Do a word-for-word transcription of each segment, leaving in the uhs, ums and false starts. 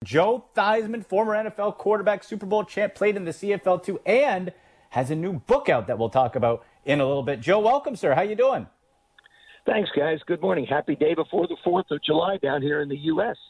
Joe Theismann, former N F L quarterback, Super Bowl champ, played in the C F L too, and has a new book out that we'll talk about in a little bit. Joe, welcome, sir. How you doing? Thanks, guys. Good morning. Happy day before the fourth of July down here in the U S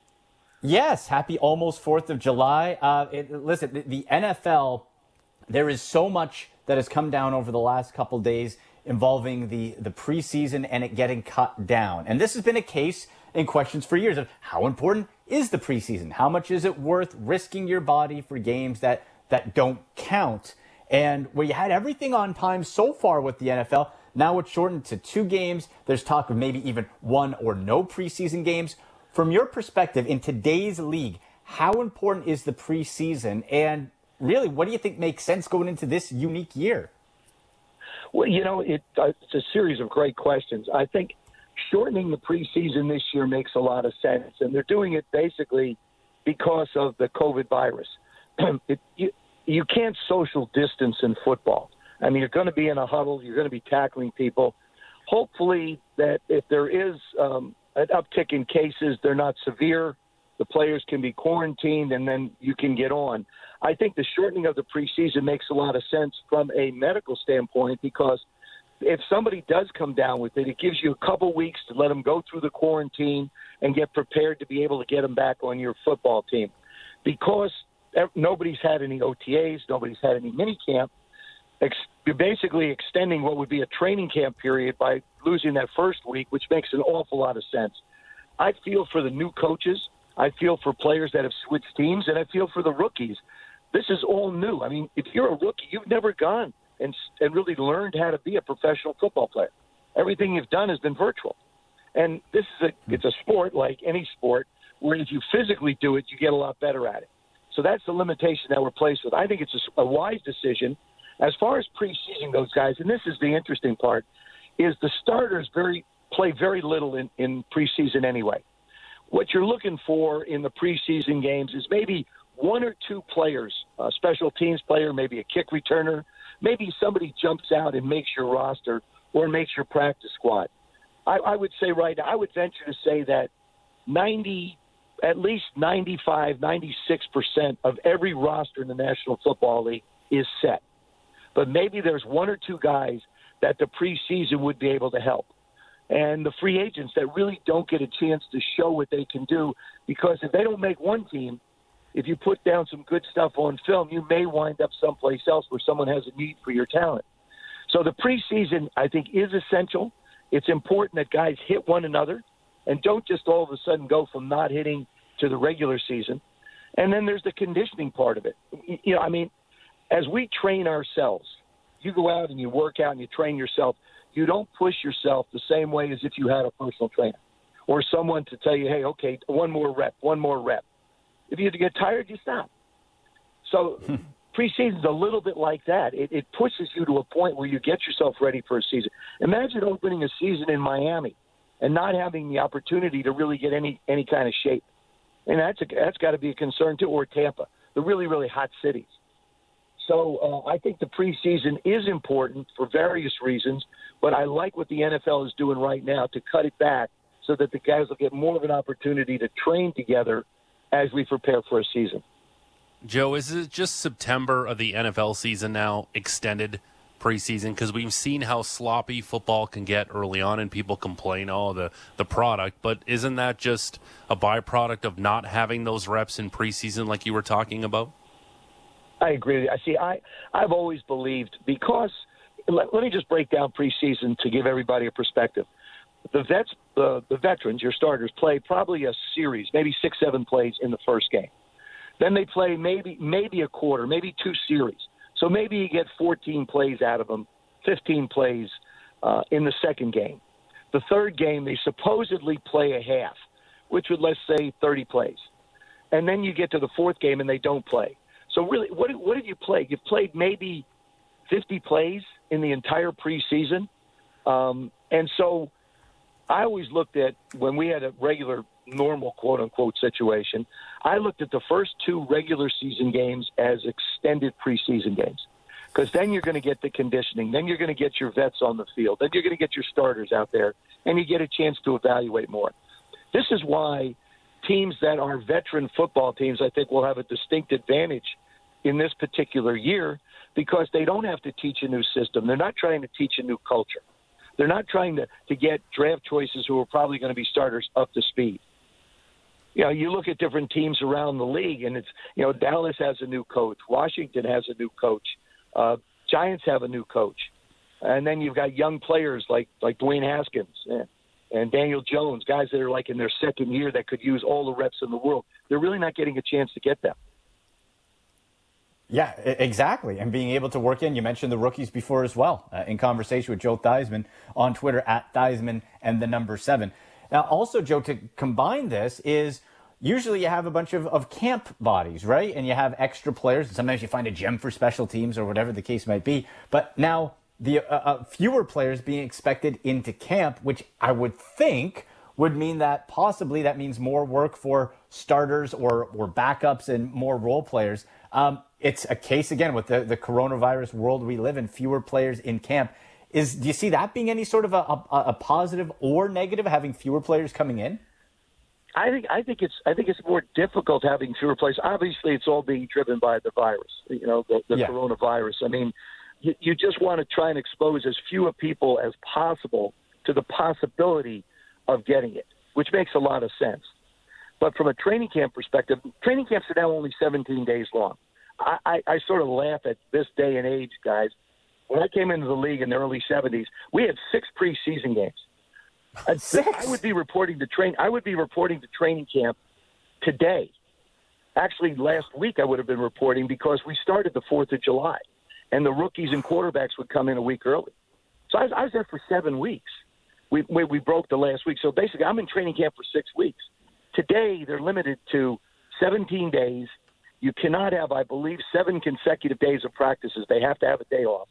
Yes, happy almost fourth of July. Uh, it, listen, the, the N F L, there is so much that has come down over the last couple days involving the, the preseason and it getting cut down. And this has been a case in questions for years of how important is the preseason? How much is it worth risking your body for games that, that don't count? And where you had everything on time so far with the N F L, now it's shortened to two games. There's talk of maybe even one or no preseason games. From your perspective, in today's league, how important is the preseason? And really, what do you think makes sense going into this unique year? Well, you know, it, uh, it's a series of great questions. I think shortening the preseason this year makes a lot of sense, and they're doing it basically because of the COVID virus. it, you, you can't social distance in football. I mean, you're going to be in a huddle. You're going to be tackling people. Hopefully that if there is um, an uptick in cases, they're not severe. The players can be quarantined, and then you can get on. I think the shortening of the preseason makes a lot of sense from a medical standpoint because if somebody does come down with it, it gives you a couple weeks to let them go through the quarantine and get prepared to be able to get them back on your football team. Because nobody's had any O T As, nobody's had any minicamp, you're basically extending what would be a training camp period by losing that first week, which makes an awful lot of sense. I feel for the new coaches. I feel for players that have switched teams, and I feel for the rookies. This is all new. I mean, if you're a rookie, you've never gone and and really learned how to be a professional football player. Everything you've done has been virtual. And this is a it's a sport like any sport where if you physically do it, you get a lot better at it. So that's the limitation that we're placed with. I think it's a, a wise decision. As far as preseason goes, guys, and this is the interesting part, is the starters very play very little in, in preseason anyway. What you're looking for in the preseason games is maybe one or two players, a special teams player, maybe a kick returner, maybe somebody jumps out and makes your roster or makes your practice squad. I, I would say right now, I would venture to say that ninety, at least ninety-five, ninety-six percent of every roster in the National Football League is set. But maybe there's one or two guys that the preseason would be able to help. And the free agents that really don't get a chance to show what they can do, because if they don't make one team, if you put down some good stuff on film, you may wind up someplace else where someone has a need for your talent. So the preseason, I think, is essential. It's important that guys hit one another and don't just all of a sudden go from not hitting to the regular season. And then there's the conditioning part of it. You know, I mean, as we train ourselves, you go out and you work out and you train yourself. You don't push yourself the same way as if you had a personal trainer or someone to tell you, hey, okay, one more rep, one more rep. If you get tired, you stop. So preseason's a little bit like that. It, it pushes you to a point where you get yourself ready for a season. Imagine opening a season in Miami and not having the opportunity to really get any, any kind of shape. And that's, a, that's got to be a concern, too, or Tampa, the really, really hot cities. So uh, I think the preseason is important for various reasons, but I like what the N F L is doing right now to cut it back so that the guys will get more of an opportunity to train together as we prepare for a season. Joe, is it just September of the N F L season now, extended preseason? Because we've seen how sloppy football can get early on and people complain, oh, the, the product. But isn't that just a byproduct of not having those reps in preseason like you were talking about? I agree. I see. I I've always believed because let, let me just break down preseason to give everybody a perspective. The vets, the the veterans, your starters, play probably a series, maybe six, seven plays in the first game. Then they play maybe maybe a quarter, maybe two series. So maybe you get fourteen plays out of them, fifteen plays uh, in the second game. The third game, they supposedly play a half, which would, let's say, thirty plays. And then you get to the fourth game and they don't play. So really, what what did you play? You've played maybe fifty plays in the entire preseason. Um, and so I always looked at, when we had a regular, normal, quote-unquote situation, I looked at the first two regular season games as extended preseason games. Because then you're going to get the conditioning. Then you're going to get your vets on the field. Then you're going to get your starters out there, and you get a chance to evaluate more. This is why teams that are veteran football teams, I think, will have a distinct advantage in this particular year because they don't have to teach a new system. They're not trying to teach a new culture. They're not trying to, to get draft choices who are probably going to be starters up to speed. You know, you look at different teams around the league, and it's, you know, Dallas has a new coach. Washington has a new coach. Uh, Giants have a new coach. And then you've got young players like, like Dwayne Haskins and, and Daniel Jones, guys that are like in their second year that could use all the reps in the world. They're really not getting a chance to get them. Yeah, exactly. And being able to work in, you mentioned the rookies before as well, uh, in conversation with Joe Theismann on Twitter, at Theismann and the number seven. Now, also, Joe, to combine this is usually you have a bunch of, of camp bodies, right? And you have extra players. And sometimes you find a gem for special teams or whatever the case might be. But now the uh, uh, fewer players being expected into camp, which I would think would mean that possibly that means more work for starters or, or backups and more role players. Um, it's a case, again, with the, the coronavirus world we live in, fewer players in camp. Is, do you see that being any sort of a, a, a positive or negative, having fewer players coming in? I think I think it's I think it's more difficult having fewer players. Obviously, it's all being driven by the virus, you know, the, the yeah. coronavirus. I mean, you, you just want to try and expose as fewer people as possible to the possibility of getting it, which makes a lot of sense. But from a training camp perspective, training camps are now only seventeen days long. I, I, I sort of laugh at this day and age, guys. When I came into the league in the early seventies, we had six preseason games. Six? I would be reporting to train. I would be reporting to training camp today. Actually, last week I would have been reporting because we started the fourth of July, and the rookies and quarterbacks would come in a week early. So I was, I was there for seven weeks. We, we we broke the last week. So basically, I'm in training camp for six weeks. Today, they're limited to seventeen days. You cannot have, I believe, seven consecutive days of practices. They have to have a day off.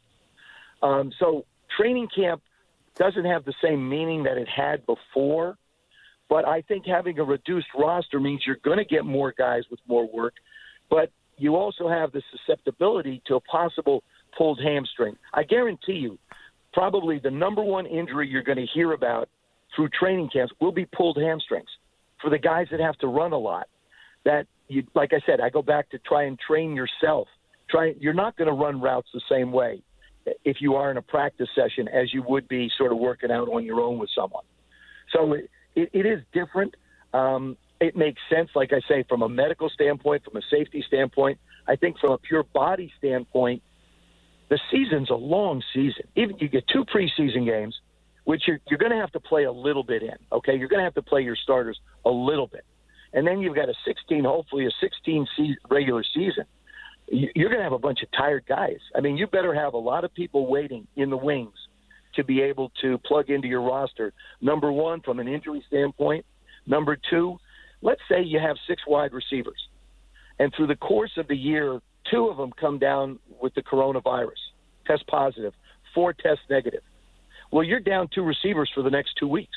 Um, so training camp doesn't have the same meaning that it had before, but I think having a reduced roster means you're going to get more guys with more work, but you also have the susceptibility to a possible pulled hamstring. I guarantee you, probably the number one injury you're going to hear about through training camps will be pulled hamstrings for the guys that have to run a lot. That, you, like I said, I go back to try and train yourself. Try, you're not going to run routes the same way if you are in a practice session as you would be sort of working out on your own with someone. So it, it, it is different. Um, it makes sense, like I say, from a medical standpoint, from a safety standpoint. I think from a pure body standpoint, the season's a long season. Even you get two preseason games, which you're, you're going to have to play a little bit in, okay? You're going to have to play your starters a little bit. And then you've got a sixteen, hopefully a sixteen season, regular season. You're going to have a bunch of tired guys. I mean, you better have a lot of people waiting in the wings to be able to plug into your roster. Number one, from an injury standpoint. Number two, let's say you have six wide receivers. And through the course of the year, two of them come down with the coronavirus, test positive, four test negative. Well, you're down two receivers for the next two weeks.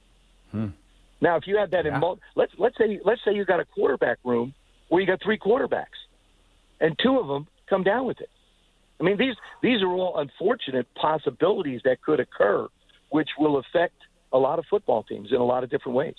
Hmm. Now, if you had that yeah. in mul- let's let's say let's say you got a quarterback room where you got three quarterbacks, and two of them come down with it. I mean, these these are all unfortunate possibilities that could occur, which will affect a lot of football teams in a lot of different ways.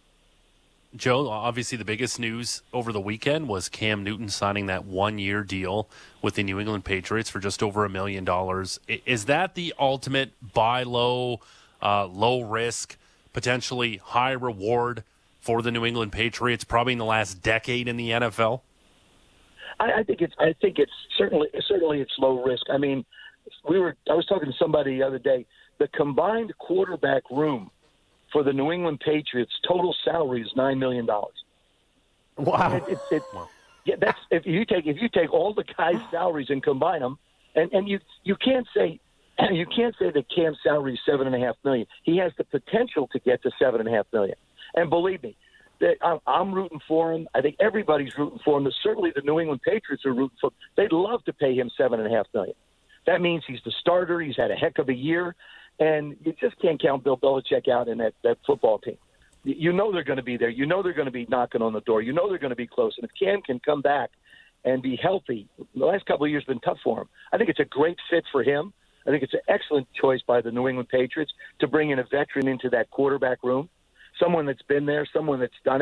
Joe, obviously the biggest news over the weekend was Cam Newton signing that one-year deal with the New England Patriots for just over a million dollars. Is that the ultimate buy low, uh, low risk, potentially high reward for the New England Patriots, probably in the last decade in the N F L? I, I think it's. I think it's certainly certainly it's low risk. I mean, we were. I was talking to somebody the other day. The combined quarterback room for the New England Patriots total salary is nine million dollars. Wow. It, it, it, yeah, that's if you take if you take all the guys' salaries and combine them, and, and you you can't say you can't say that Cam's salary is seven and a half million. He has the potential to get to seven and a half million. And believe me, that I'm, I'm rooting for him. I think everybody's rooting for him. Certainly, the New England Patriots are rooting for him. They'd love to pay him seven and a half million. That means he's the starter. He's had a heck of a year. And you just can't count Bill Belichick out in that, that football team. You know they're going to be there. You know they're going to be knocking on the door. You know they're going to be close. And if Cam can come back and be healthy, the last couple of years have been tough for him. I think it's a great fit for him. I think it's an excellent choice by the New England Patriots to bring in a veteran into that quarterback room, someone that's been there, someone that's done it.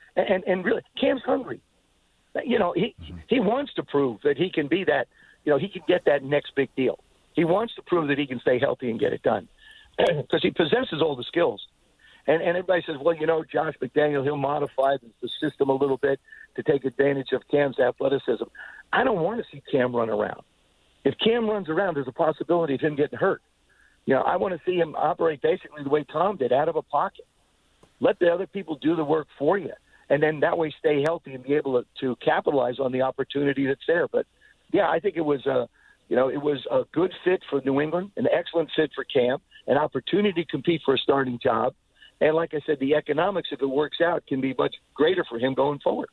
And and really, Cam's hungry. You know, he he wants to prove that he can be that. You know, he can get that next big deal. He wants to prove that he can stay healthy and get it done because he possesses all the skills. And, and everybody says, well, you know, Josh McDaniel, he'll modify the, the system a little bit to take advantage of Cam's athleticism. I don't want to see Cam run around. If Cam runs around, there's a possibility of him getting hurt. You know, I want to see him operate basically the way Tom did, out of a pocket. Let the other people do the work for you, and then that way stay healthy and be able to, to capitalize on the opportunity that's there. But, yeah, I think it was a, you know, it was a good fit for New England, an excellent fit for Cam, an opportunity to compete for a starting job. And like I said, the economics, if it works out, can be much greater for him going forward.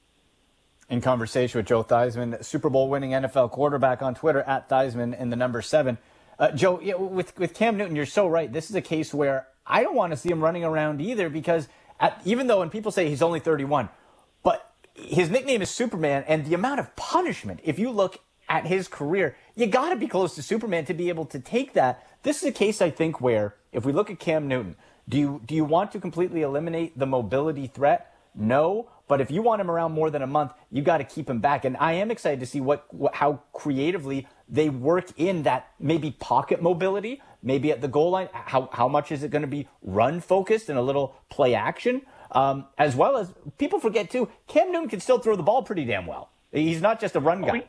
In conversation with Joe Theismann, Super Bowl winning N F L quarterback, on Twitter at Theismann in the number seven. Uh, Joe, yeah, with with Cam Newton, you're so right. This is a case where I don't want to see him running around either, because at, even though when people say he's only thirty-one, but his nickname is Superman, and the amount of punishment, if you look at his career, you got to be close to Superman to be able to take that. This is a case, I think, where if we look at Cam Newton, do you do you want to completely eliminate the mobility threat? No. But if you want him around more than a month, you got to keep him back. And I am excited to see what, what how creatively they work in that maybe pocket mobility, maybe at the goal line. How how much is it going to be run focused and a little play action? Um, as well as, people forget too, Cam Newton can still throw the ball pretty damn well. He's not just a run guy.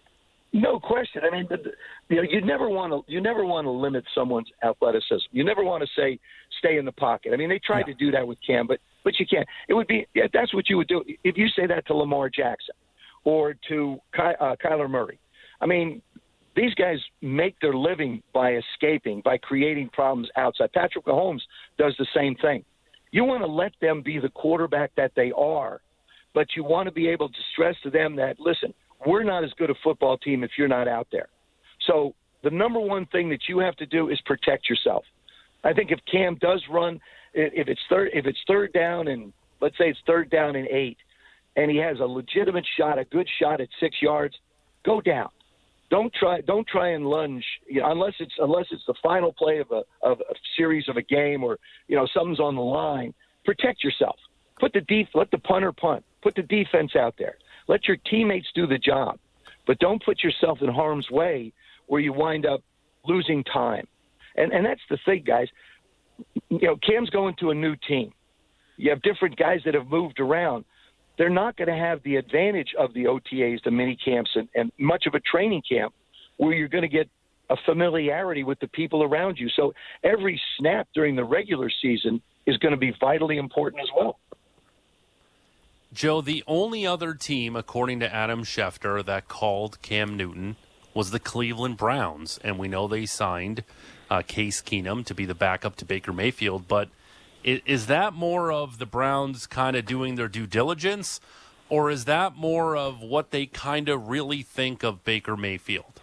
No question. I mean, you know, you never want to you never want to limit someone's athleticism. You never want to say stay in the pocket. I mean, they tried yeah. to do that with Cam, but but you can't. It would be yeah, that's what you would do if you say that to Lamar Jackson or to Ky, uh, Kyler Murray. I mean, these guys make their living by escaping, by creating problems outside. Patrick Mahomes does the same thing. You want to let them be the quarterback that they are, but you want to be able to stress to them that, listen, we're not as good a football team if you're not out there. So the number one thing that you have to do is protect yourself. I think if Cam does run, if it's third, if it's third down and let's say it's third down and eight, and he has a legitimate shot, a good shot at six yards, go down. Don't try. Don't try and lunge, you know, unless it's unless it's the final play of a of a series of a game, or you know something's on the line. Protect yourself. Put the def- Let the punter punt. Put the defense out there. Let your teammates do the job, but don't put yourself in harm's way where you wind up losing time. And and that's the thing, guys. You know, Cam's going to a new team. You have different guys that have moved around. They're not going to have the advantage of the O T As, the mini camps, and, and much of a training camp where you're going to get a familiarity with the people around you. So every snap during the regular season is going to be vitally important as well. Joe, the only other team, according to Adam Schefter, that called Cam Newton was the Cleveland Browns. And we know they signed uh, Case Keenum to be the backup to Baker Mayfield. But is, is that more of the Browns kind of doing their due diligence, or is that more of what they kind of really think of Baker Mayfield?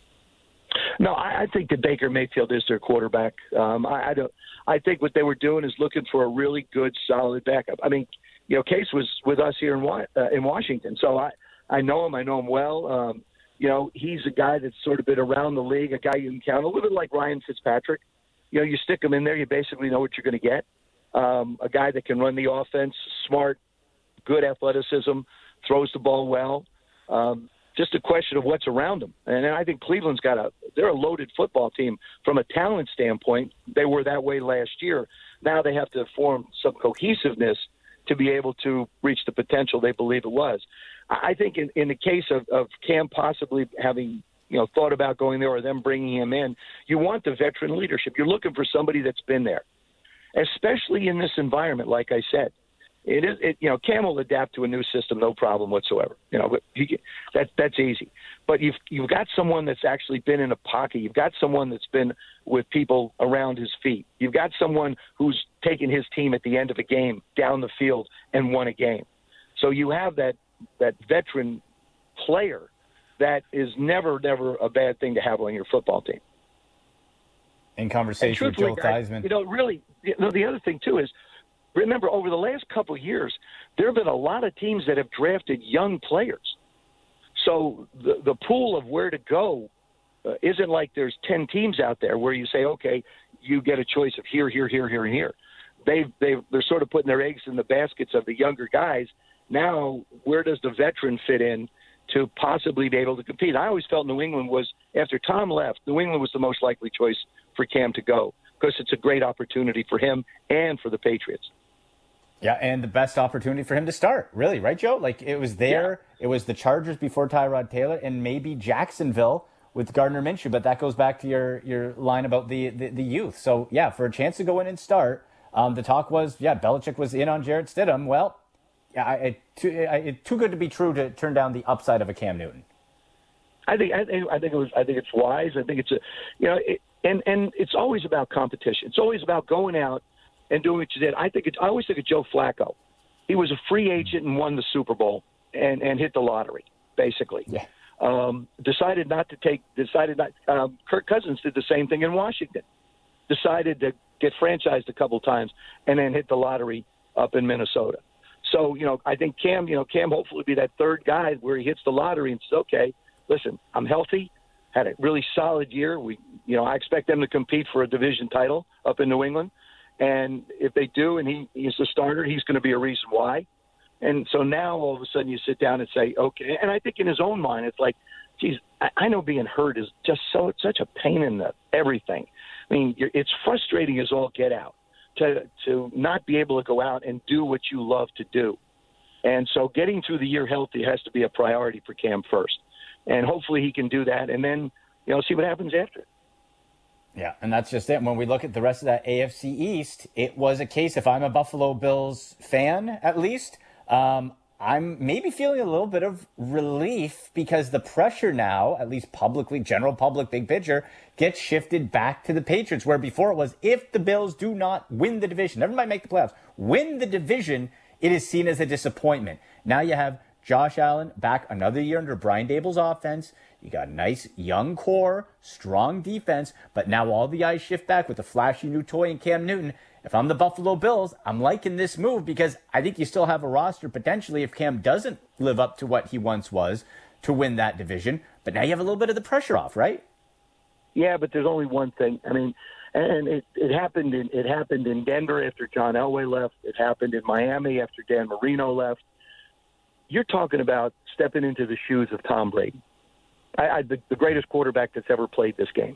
No, I, I think that Baker Mayfield is their quarterback. Um, I, I don't. I think what they were doing is looking for a really good, solid backup. I mean, you know, Case was with us here in uh, in Washington, so I, I know him. I know him well. Um, you know, he's a guy that's sort of been around the league, a guy you can count, a little bit like Ryan Fitzpatrick. You know, you stick him in there, you basically know what you're going to get. Um, a guy that can run the offense, smart, good athleticism, throws the ball well. Um, just a question of what's around him. And I think Cleveland's got a – they're a loaded football team from a talent standpoint. They were that way last year. Now they have to form some cohesiveness to be able to reach the potential they believe it was. I think in, in the case of, of Cam possibly having, you know, thought about going there or them bringing him in, you want the veteran leadership. You're looking for somebody that's been there, especially in this environment. Like I said, it is, it, you know, Cam will adapt to a new system, no problem whatsoever. You know, but he, that that's easy. But you've you've got someone that's actually been in a pocket. You've got someone that's been with people around his feet. You've got someone who's taken his team at the end of a game down the field and won a game. So you have that that veteran player that is never, never a bad thing to have on your football team. In conversation with Joe Theismann. You know, really, you know, the other thing, too, is remember, over the last couple of years, there have been a lot of teams that have drafted young players. So the, the pool of where to go uh, isn't like there's ten teams out there where you say, okay, you get a choice of here, here, here, here, and here. they they they're sort of putting their eggs in the baskets of the younger guys. Now, where does the veteran fit in to possibly be able to compete? I always felt New England was, after Tom left, New England was the most likely choice for Cam to go because it's a great opportunity for him and for the Patriots. Yeah, and the best opportunity for him to start, really, right, Joe? Like, it was there. Yeah. It was the Chargers before Tyrod Taylor, and maybe Jacksonville with Gardner Minshew. But that goes back to your, your line about the, the, the youth. So, yeah, for a chance to go in and start, um, the talk was, yeah, Belichick was in on Jarrett Stidham. Well, yeah, I, it, too, I, it, too good to be true to turn down the upside of a Cam Newton. I think I think I think it was. I think it's wise. I think it's a, you know, it, and and it's always about competition. It's always about going out and doing what you did. I think it's, I always think of Joe Flacco. He was a free agent and won the Super Bowl and, and hit the lottery, basically. Yeah. Um, decided not to take. Decided not. Um, Kirk Cousins did the same thing in Washington. Decided to get franchised a couple times and then hit the lottery up in Minnesota. So, you know, I think Cam, you know, Cam hopefully will be that third guy where he hits the lottery and says, okay, listen, I'm healthy, had a really solid year. We, you know, I expect them to compete for a division title up in New England. And if they do and he, he's the starter, he's going to be a reason why. And so now all of a sudden you sit down and say, okay. And I think in his own mind, it's like, geez, I, I know being hurt is just so it's such a pain in the everything. I mean, you're, it's frustrating as all get out. To, to not be able to go out and do what you love to do. And so getting through the year healthy has to be a priority for Cam first. And hopefully he can do that and then, you know, see what happens after. Yeah, and that's just it. When we look at the rest of that A F C East, it was a case, if I'm a Buffalo Bills fan at least, um, I'm maybe feeling a little bit of relief because the pressure now, at least publicly, general public, big picture, gets shifted back to the Patriots, where before it was, if the Bills do not win the division, never mind make the playoffs, win the division, it is seen as a disappointment. Now you have Josh Allen back another year under Brian Daboll's offense. You got a nice young core, strong defense, but now all the eyes shift back with the flashy new toy in Cam Newton. If I'm the Buffalo Bills, I'm liking this move because I think you still have a roster potentially if Cam doesn't live up to what he once was to win that division. But now you have a little bit of the pressure off, right? Yeah, but there's only one thing. I mean, and it, it happened in it happened in Denver after John Elway left. It happened in Miami after Dan Marino left. You're talking about stepping into the shoes of Tom Brady, I, I, the, the greatest quarterback that's ever played this game.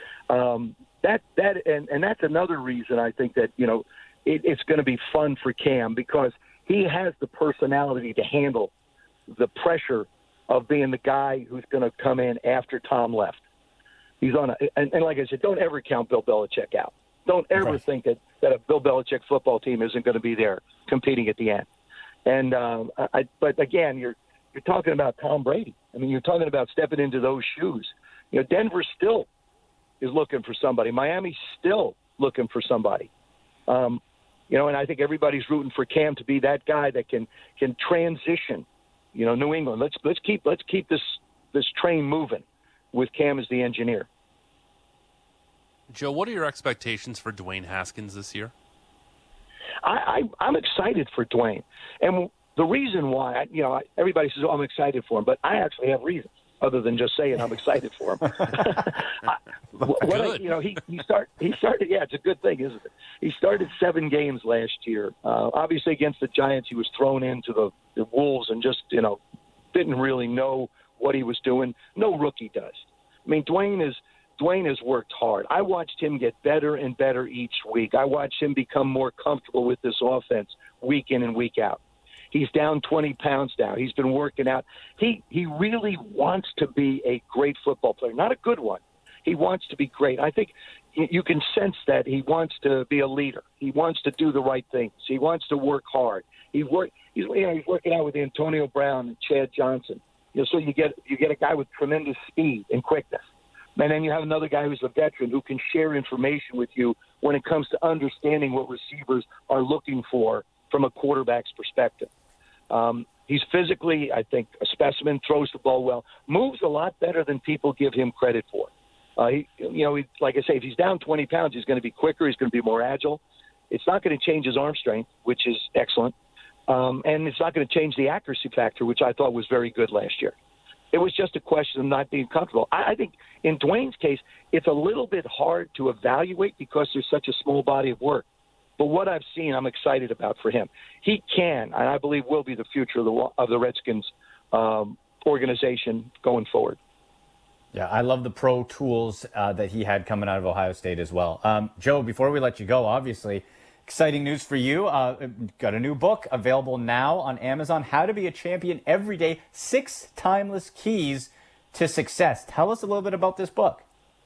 Um, that that and, and that's another reason I think that you know it, it's going to be fun for Cam because he has the personality to handle the pressure of being the guy who's going to come in after Tom left. He's on a and, and like I said, don't ever count Bill Belichick out. Don't ever right. think that, that a Bill Belichick football team isn't going to be there competing at the end. And um, I, but again, you're you're talking about Tom Brady. I mean, you're talking about stepping into those shoes. You know, Denver still is looking for somebody. Miami's still looking for somebody. Um, you know, and I think everybody's rooting for Cam to be that guy that can can transition. You know, New England. Let's let's keep let's keep this this train moving with Cam as the engineer. Joe, what are your expectations for Dwayne Haskins this year? I, I, I'm excited for Dwayne, and the reason why, you know, everybody says, "Oh, I'm excited for him," but I actually have reasons other than just saying I'm excited for him. I, what I, you know, he he start he started. Yeah, it's a good thing, isn't it? He started seven games last year. Uh, obviously, against the Giants, he was thrown into the, the Wolves and just you know didn't really know what he was doing. No rookie does. I mean, Dwayne is. Dwayne has worked hard. I watched him get better and better each week. I watched him become more comfortable with this offense week in and week out. He's down twenty pounds now. He's been working out. He he really wants to be a great football player, not a good one. He wants to be great. I think you can sense that he wants to be a leader. He wants to do the right things. He wants to work hard. He work. He's you know he's working out with Antonio Brown and Chad Johnson. You know, so you get you get a guy with tremendous speed and quickness. And then you have another guy who's a veteran who can share information with you when it comes to understanding what receivers are looking for from a quarterback's perspective. Um, he's physically, I think, a specimen, throws the ball well, moves a lot better than people give him credit for. Uh, he, you know, he, like I say, if he's down twenty pounds, he's going to be quicker. He's going to be more agile. It's not going to change his arm strength, which is excellent. Um, and it's not going to change the accuracy factor, which I thought was very good last year. It was just a question of not being comfortable. I, I think in Dwayne's case, it's a little bit hard to evaluate because there's such a small body of work. But what I've seen, I'm excited about for him. He can, and I believe will be the future of the of the Redskins um, organization going forward. Yeah, I love the pro tools uh, that he had coming out of Ohio State as well. Um, Joe, before we let you go, obviously, exciting news for you. Uh, got a new book available now on Amazon, How to Be a Champion Every Day, Six Timeless Keys to Success. Tell us a little bit about this book.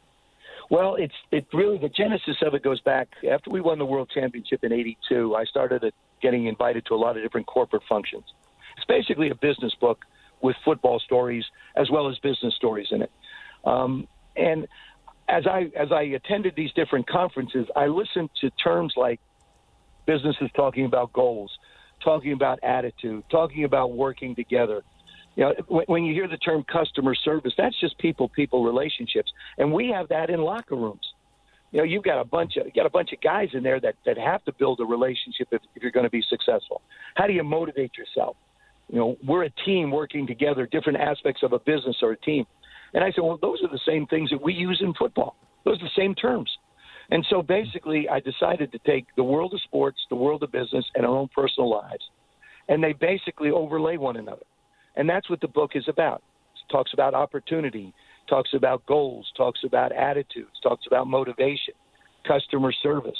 Well, it's it really, the genesis of it goes back after we won the World Championship in eighty-two. I started at getting invited to a lot of different corporate functions. It's basically a business book with football stories as well as business stories in it. Um, and as I as I attended these different conferences, I listened to terms like businesses talking about goals, talking about attitude, talking about working together. You know, when you hear the term customer service, that's just people-people relationships, and we have that in locker rooms. You know, you've got a bunch of you got a bunch of guys in there that, that have to build a relationship if, if you're going to be successful. How do you motivate yourself? You know, we're a team working together, different aspects of a business or a team. And I said, well, those are the same things that we use in football. Those are the same terms. And so basically, I decided to take the world of sports, the world of business, and our own personal lives, and they basically overlay one another. And that's what the book is about. It talks about opportunity, talks about goals, talks about attitudes, talks about motivation, customer service.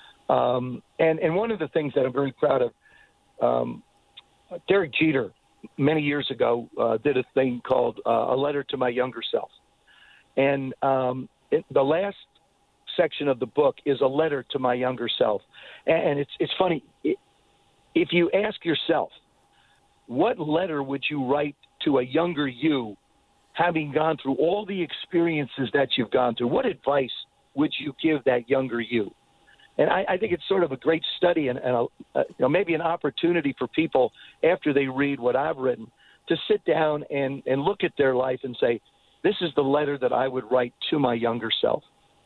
Um, and, and one of the things that I'm very proud of, um, Derek Jeter, many years ago, uh, did a thing called uh, A Letter to My Younger Self. And um, it, the last section of the book is a letter to my younger self. And it's, it's funny. It, if you ask yourself, what letter would you write to a younger you, having gone through all the experiences that you've gone through? What advice would you give that younger you? And I, I think it's sort of a great study and, and a, a, you know, maybe an opportunity for people after they read what I've written to sit down and, and look at their life and say, this is the letter that I would write to my younger self.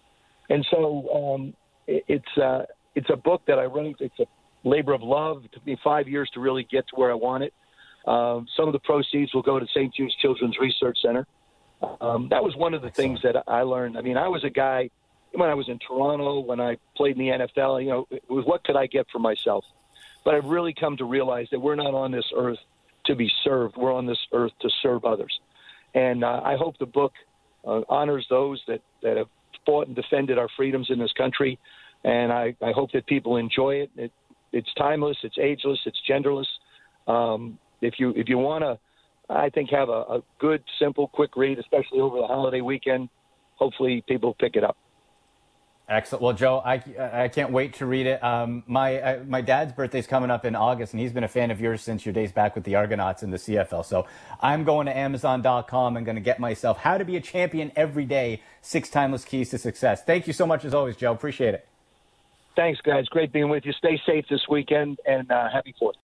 And so um, it, it's, uh, it's a book that I wrote. It's a labor of love. It took me five years to really get to where I want it. Um, some of the proceeds will go to Saint Jude's Children's Research Center. Um, that was one of the Excellent. things that I learned. I mean, I was a guy when I was in Toronto, when I played in the N F L, you know, it was what could I get for myself? But I've really come to realize that we're not on this earth to be served. We're on this earth to serve others. And uh, I hope the book uh, honors those that, that have fought and defended our freedoms in this country. And I, I hope that people enjoy it. it. It's timeless. It's ageless. It's genderless. Um, If you if you want to, I think, have a, a good, simple, quick read, especially over the holiday weekend, hopefully people pick it up. Excellent. Well, Joe, I, I can't wait to read it. Um, my uh, my dad's birthday's coming up in August, and he's been a fan of yours since your days back with the Argonauts in the C F L. So I'm going to Amazon dot com and going to get myself How to Be a Champion Every Day, Six Timeless Keys to Success. Thank you so much as always, Joe. Appreciate it. Thanks, guys. Great being with you. Stay safe this weekend, and uh, happy Fourth.